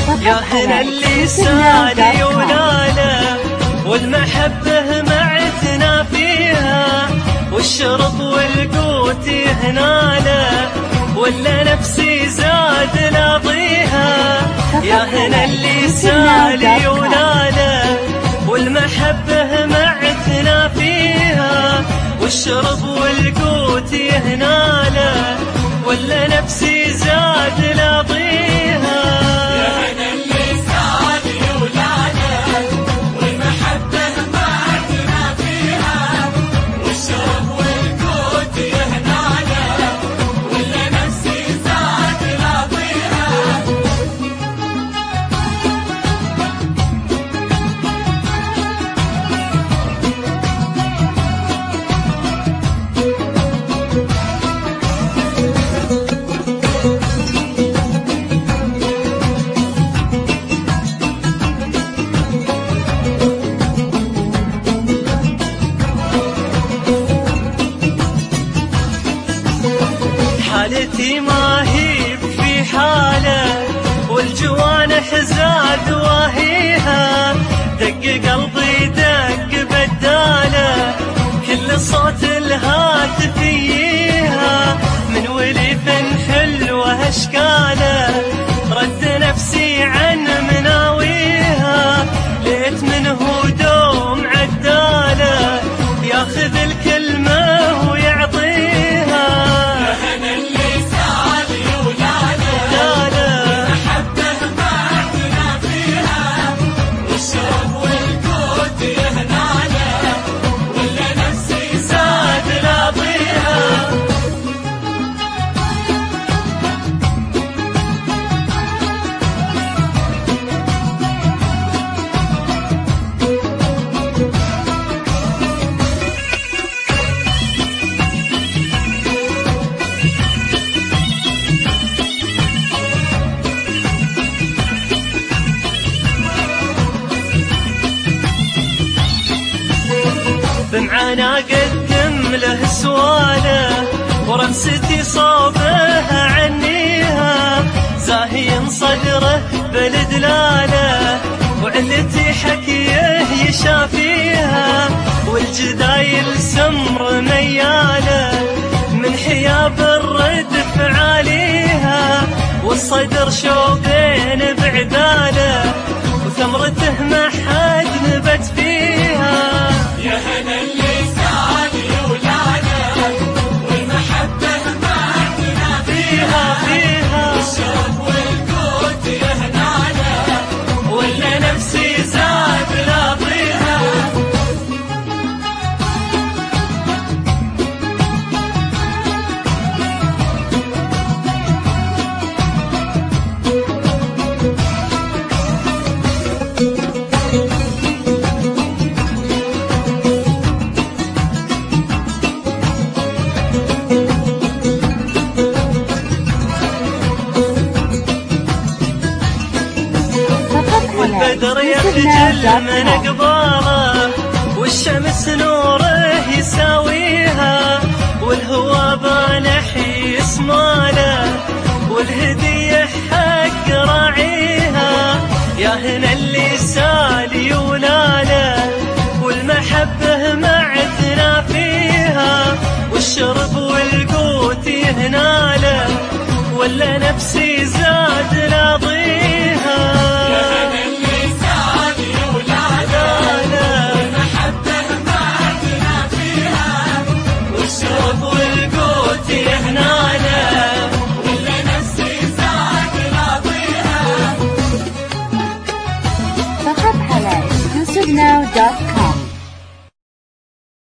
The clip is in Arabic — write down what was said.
يا هنا اللي سالي ولاله والمحبة معتنا فيها، والشرب والقوت يهناله ولا نفسي زاد لاضيها. يا هنا اللي سالي ولاله والمحبة معتنا فيها، والشرب والقوت يهناله ولا نفسي زاد لاضيها. يا هنا اللي سالي ولاله والمحبة معتنا فيها، والشرب والقوت يهناله ولا نفسي زاد لاضيها. حالتي ما هي في حاله والجوانح زاد واهيها، دق قلبي دق بداله كل صوت الهاتف يجيها، من وليف حلوه اشكاله رد نفسي عن مناويها، ليت منه دوم عداله ياخذ الكلمه ويعطيها. بمعانا قدم له سواله ورمستي صوبها عنيها، زاهين صدره بلدلاله وعلتي حكيه يشافيها، والجدايل سمر مياله من حياب الردف عاليها، والصدر شوقين بعداله وثمرته ما حد نبت فيها. يا هنا اللي سالي ولاله والمحبة معتنا فيها، والشرب والقوت يهناله ولا نفسي زاد لاضيها. والبدر يخجل من قباله والشمس نوره يساويها، والهوى بانح يسماله والهدية حق راعيها. يا هنا اللي سالي ولاله والمحبة معتنا فيها، والشرب والقوت يهناله ولا نفسي زاد لاضيها.